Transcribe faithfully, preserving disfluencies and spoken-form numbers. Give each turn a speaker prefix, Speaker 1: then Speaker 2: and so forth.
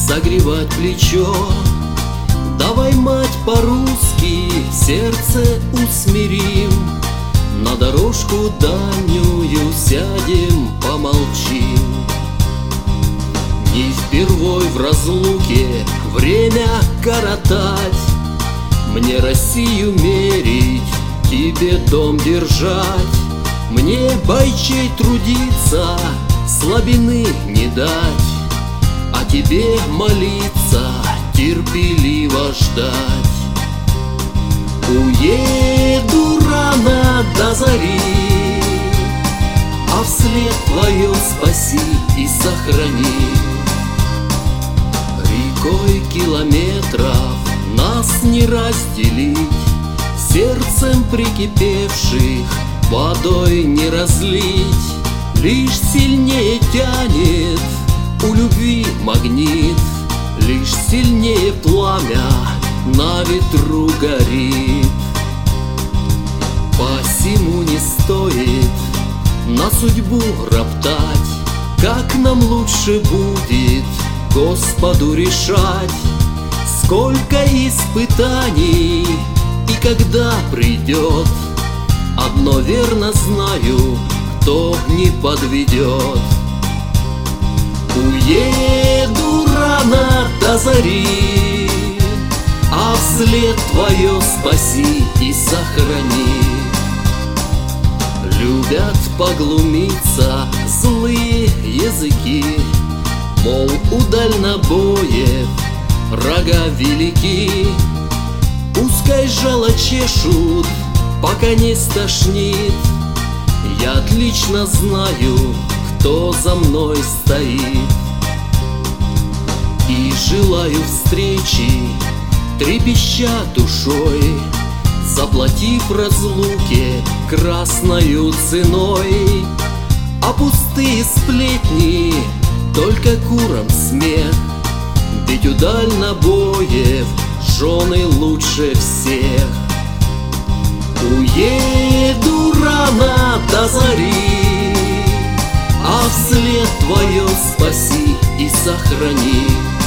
Speaker 1: согревать плечо. Давай, мать, по-русски сердце усмирим, на дорожку дальнюю сядем, помолчим. Не впервой в разлуке время коротать, мне Россию мерить, тебе дом держать. Мне, бойчей, трудиться, слабины не дать, а тебе молиться, терпеливо ждать. Уеду рано до зари, а вслед твоем спаси и сохрани. Рекой километров нас не разделить, сердцем прикипевших водой не разлить. Лишь сильнее тянет у любви магнит, лишь сильнее пламя на ветру горит. Посему не стоит на судьбу роптать, как нам лучше будет Господу решать. Сколько испытаний и когда придет, одно верно знаю, кто не подведет. Уеду рано до зари, а вслед твое спаси и сохрани. Любят поглумиться злые языки, мол, у дальнобоев рога велики. Пускай жало чешут, пока не стошнит, я отлично знаю, кто за мной стоит. И желаю встречи, трепеща душой, заплатив разлуке красною ценой. А пустые сплетни только курам смех, ведь у дальнобоев жены лучше всех. Уеду рано до зари, а вслед твое спаси и сохрани.